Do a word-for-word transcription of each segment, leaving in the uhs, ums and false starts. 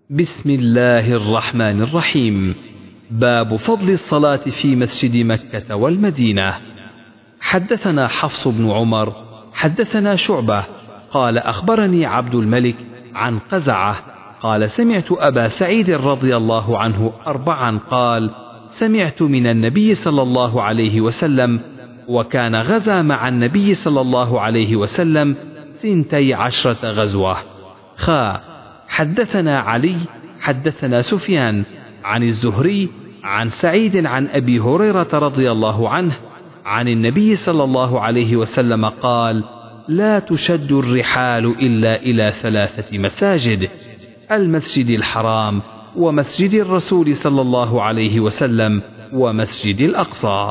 بسم الله الرحمن الرحيم. باب فضل الصلاة في مسجد مكة والمدينة. حدثنا حفص بن عمر حدثنا شعبة قال أخبرني عبد الملك عن قزعة قال سمعت أبا سعيد رضي الله عنه أربعا قال سمعت من النبي صلى الله عليه وسلم، وكان غزا مع النبي صلى الله عليه وسلم ثنتي عشرة غزوة. خا حدثنا علي حدثنا سفيان عن الزهري عن سعيد عن أبي هريرة رضي الله عنه عن النبي صلى الله عليه وسلم قال: لا تشد الرحال إلا إلى ثلاثة مساجد: المسجد الحرام، ومسجد الرسول صلى الله عليه وسلم، ومسجد الأقصى.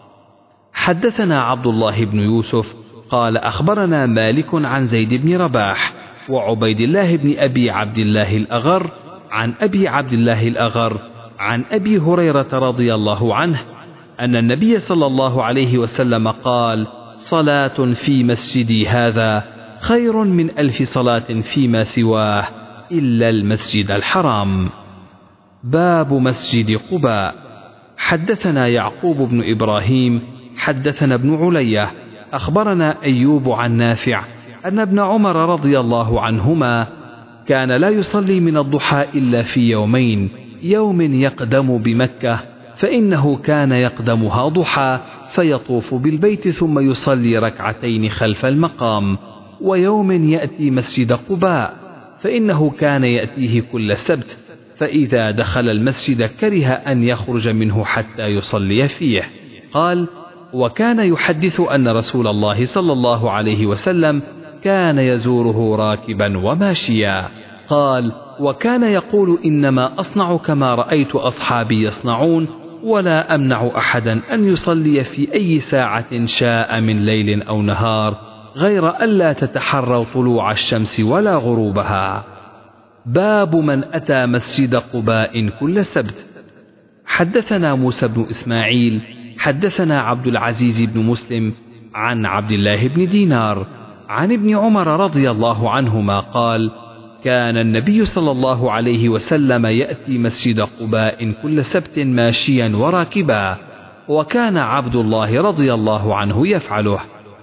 حدثنا عبد الله بن يوسف قال أخبرنا مالك عن زيد بن رباح وعبيد الله بن أبي عبد الله الأغر عن أبي عبد الله الأغر عن أبي هريرة رضي الله عنه أن النبي صلى الله عليه وسلم قال: صلاة في مسجدي هذا خير من ألف صلاة فيما سواه إلا المسجد الحرام. باب مسجد قباء. حدثنا يعقوب بن إبراهيم حدثنا ابن علية أخبرنا أيوب عن نافع أن ابن عمر رضي الله عنهما كان لا يصلي من الضحى إلا في يومين: يوم يقدم بمكة فإنه كان يقدمها ضحى فيطوف بالبيت ثم يصلي ركعتين خلف المقام، ويوم يأتي مسجد قباء فإنه كان يأتيه كل سبت، فإذا دخل المسجد كره أن يخرج منه حتى يصلي فيه. قال: وكان يحدث أن رسول الله صلى الله عليه وسلم كان يزوره راكبا وماشيا. قال: وكان يقول: إنما أصنع كما رأيت أصحابي يصنعون، ولا أمنع أحدا أن يصلي في أي ساعة شاء من ليل أو نهار، غير ألا تتحروا طلوع الشمس ولا غروبها. باب من أتى مسجد قباء كل سبت. حدثنا موسى بن إسماعيل حدثنا عبد العزيز بن مسلم عن عبد الله بن دينار عن ابن عمر رضي الله عنهما قال: كان النبي صلى الله عليه وسلم يأتي مسجد قباء كل سبت ماشيا وراكبا، وكان عبد الله رضي الله عنه يفعله.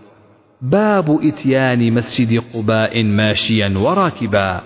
باب إتيان مسجد قباء ماشيا وراكبا.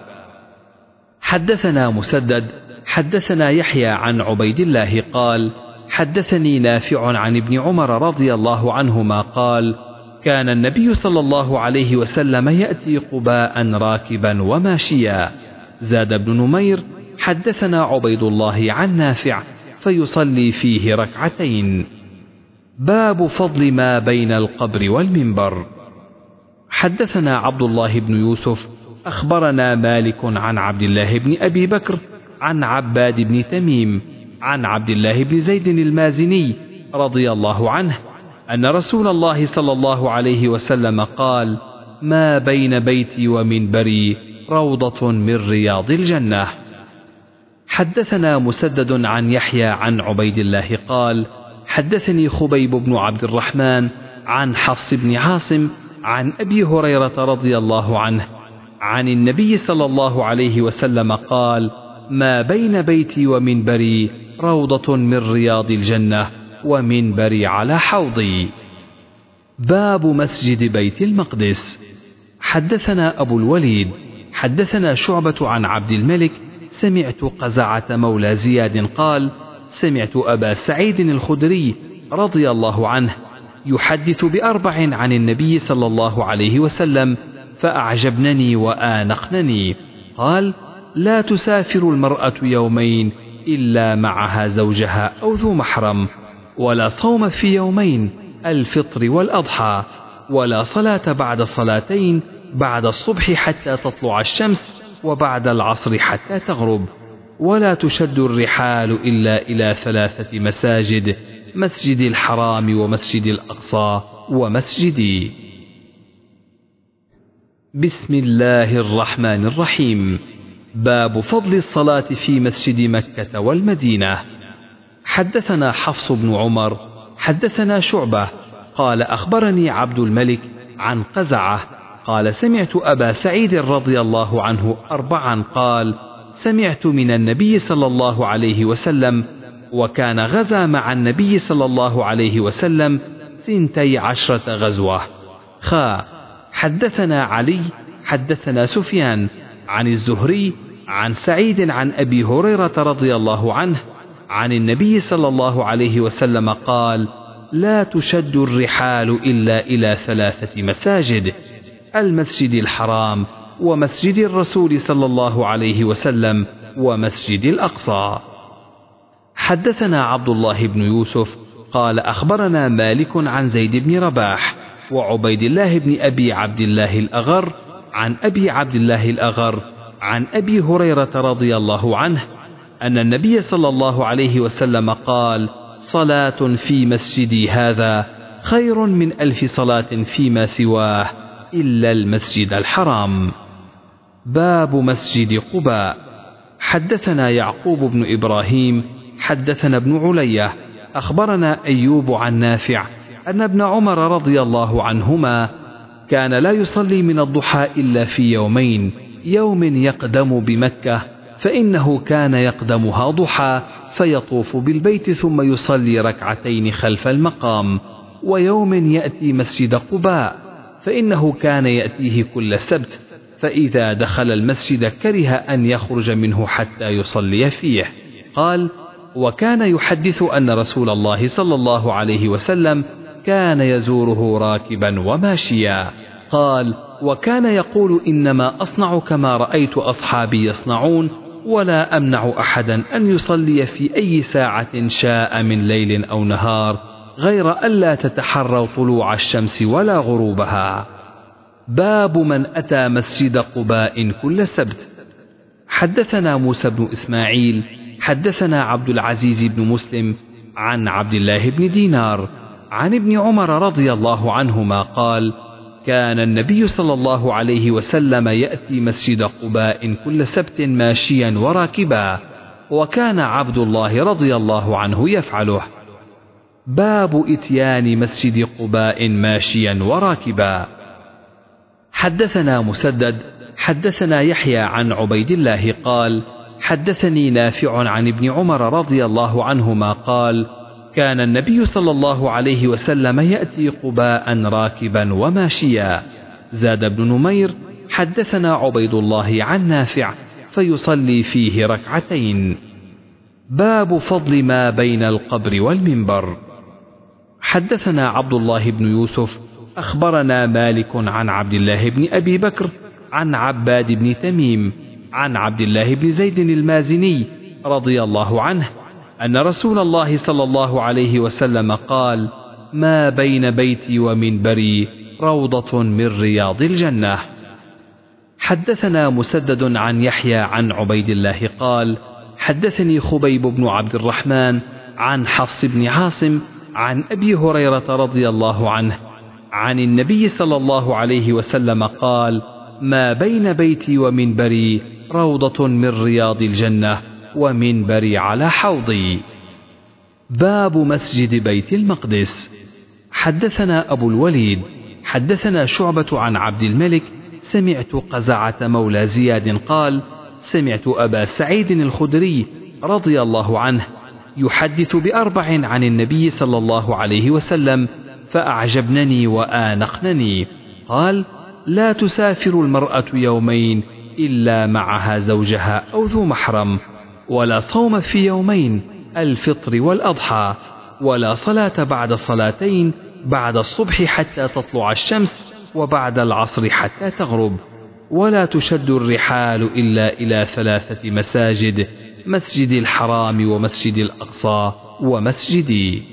حدثنا مسدد حدثنا يحيى عن عبيد الله قال: حدثني نافع عن ابن عمر رضي الله عنهما قال: كان النبي صلى الله عليه وسلم يأتي قباء راكبا وماشيا. زاد ابن نمير: حدثنا عبيد الله عن نافع فيصلي فيه ركعتين. باب فضل ما بين القبر والمنبر. حدثنا عبد الله بن يوسف أخبرنا مالك عن عبد الله بن أبي بكر عن عباد بن تميم عن عبد الله بن زيد المازني رضي الله عنه أن رسول الله صلى الله عليه وسلم قال: ما بين بيتي ومنبري روضة من رياض الجنة. حدثنا مسدد عن يحيى عن عبيد الله قال: حدثني خبيب بن عبد الرحمن عن حفص بن عاصم عن أبي هريرة رضي الله عنه عن النبي صلى الله عليه وسلم قال: ما بين بيتي ومنبري روضة من رياض الجنة، ومنبري على حوضي. باب مسجد بيت المقدس. حدثنا أبو الوليد حدثنا شعبة عن عبد الملك سمعت قزعة مولى زياد قال: سمعت أبا سعيد الخدري رضي الله عنه يحدث بأربع عن النبي صلى الله عليه وسلم فأعجبنني وآنقنني. قال: لا تسافر المرأة يومين إلا معها زوجها أو ذو محرم، ولا صوم في يومين: الفطر والأضحى، ولا صلاة بعد صلاتين: بعد الصبح حتى تطلع الشمس، وبعد العصر حتى تغرب، ولا تشد الرحال إلا إلى ثلاثة مساجد: مسجد الحرام، ومسجد الأقصى، ومسجدي. بسم الله الرحمن الرحيم. باب فضل الصلاة في مسجد مكة والمدينة. حدثنا حفص بن عمر حدثنا شعبة قال أخبرني عبد الملك عن قزعة قال: سمعت أبا سعيد رضي الله عنه أربعا قال: سمعت من النبي صلى الله عليه وسلم، وكان غزا مع النبي صلى الله عليه وسلم ثنتي عشرة غزوة. خا حدثنا علي حدثنا سفيان عن الزهري عن سعيد عن أبي هريرة رضي الله عنه عن النبي صلى الله عليه وسلم قال: لا تشد الرحال إلا إلى ثلاثة مساجد: المسجد الحرام، ومسجد الرسول صلى الله عليه وسلم، ومسجد الأقصى. حدثنا عبد الله بن يوسف قال أخبرنا مالك عن زيد بن رباح وعبيد الله بن أبي عبد الله الأغر عن أبي عبد الله الأغر عن أبي هريرة رضي الله عنه أن النبي صلى الله عليه وسلم قال: صلاة في مسجدي هذا خير من ألف صلاة فيما سواه إلا المسجد الحرام. باب مسجد قباء. حدثنا يعقوب بن إبراهيم حدثنا ابن علية أخبرنا أيوب عن نافع أن ابن عمر رضي الله عنهما كان لا يصلي من الضحى إلا في يومين: يوم يقدم بمكة فإنه كان يقدمها ضحى فيطوف بالبيت ثم يصلي ركعتين خلف المقام، ويوم يأتي مسجد قباء فإنه كان يأتيه كل سبت، فإذا دخل المسجد كره أن يخرج منه حتى يصلي فيه. قال: وكان يحدث أن رسول الله صلى الله عليه وسلم كان يزوره راكبا وماشيا. قال: وكان يقول: إنما أصنع كما رأيت أصحابي يصنعون، ولا أمنع أحدا أن يصلي في أي ساعة شاء من ليل أو نهار، غير ألا تتحروا طلوع الشمس ولا غروبها. باب من أتى مسجد قباء كل سبت. حدثنا موسى بن إسماعيل حدثنا عبد العزيز بن مسلم عن عبد الله بن دينار عن ابن عمر رضي الله عنهما قال: كان النبي صلى الله عليه وسلم يأتي مسجد قباء كل سبت ماشيا وراكبا، وكان عبد الله رضي الله عنه يفعله. باب إتيان مسجد قباء ماشيا وراكبا. حدثنا مسدد حدثنا يحيى عن عبيد الله قال: حدثني نافع عن ابن عمر رضي الله عنهما قال: كان النبي صلى الله عليه وسلم يأتي قباء راكبا وماشيا. زاد ابن نمير: حدثنا عبيد الله عن نافع فيصلي فيه ركعتين. باب فضل ما بين القبر والمنبر. حدثنا عبد الله بن يوسف أخبرنا مالك عن عبد الله بن أبي بكر عن عباد بن تميم عن عبد الله بن زيد المازني رضي الله عنه أن رسول الله صلى الله عليه وسلم قال: ما بين بيتي ومنبري روضة من رياض الجنة. حدثنا مسدد عن يحيى عن عبيد الله قال: حدثني خبيب بن عبد الرحمن عن حفص بن عاصم عن أبي هريرة رضي الله عنه عن النبي صلى الله عليه وسلم قال: ما بين بيتي ومنبري روضة من رياض الجنة، ومنبري على حوضي. باب مسجد بيت المقدس. حدثنا أبو الوليد حدثنا شعبة عن عبد الملك سمعت قزعة مولى زياد قال: سمعت أبا سعيد الخدري رضي الله عنه يحدث بأربع عن النبي صلى الله عليه وسلم فأعجبنني وآنقنني. قال: لا تسافر المرأة يومين إلا معها زوجها أو ذو محرم، ولا صوم في يومين الفطر والأضحى، ولا صلاة بعد صلاتين، بعد الصبح حتى تطلع الشمس، وبعد العصر حتى تغرب، ولا تشد الرحال إلا إلى ثلاثة مساجد: مسجد الحرام ومسجد الأقصى ومسجدي.